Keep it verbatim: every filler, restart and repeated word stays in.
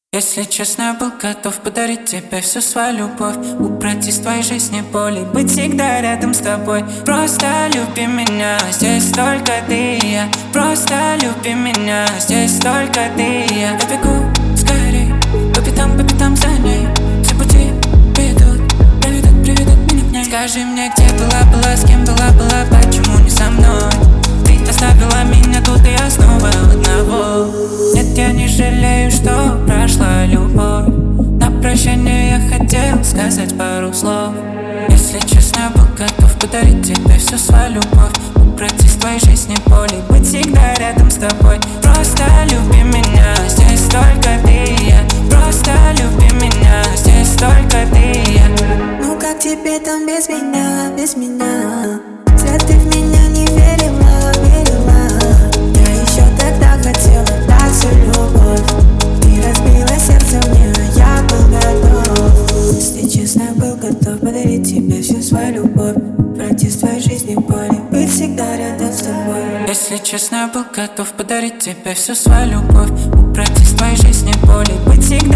Если честно, я был готов подарить тебе всю свою любовь, убрать из твоей жизни боли, быть всегда рядом с тобой. Просто люби меня, здесь только ты и я. Просто люби меня, здесь только ты и я. Я бегу скорей, по пятам, по пятам за ней. Все пути ведут, приведут, приведут меня к ней. Скажи мне, где была, была, с кем была, была, почему не со мной? Ты оставила меня тут, и я снова одного. Нет, я не жалею, что прошла любовь. На прощание я хотел сказать пару слов. Если честно, я был готов подарить тебе всю свою любовь, убрать из твоей жизни боли, быть всегда рядом с тобой. Просто люби меня, здесь только ты и я. Просто люби меня, здесь только ты и я. Ну как тебе там без меня, без меня? Зря ты в меня не верила, верила. Я еще тогда хотела дать всю любовь. Ты разбила сердце мне, а я был готов. Если честно, я был готов подарить тебе всю свою любовь, убрать из твоей жизни боли, быть всегда рядом с тобой. Если честно, я был готов подарить тебе всю свою любовь, убрать из твоей жизни боли, быть всегда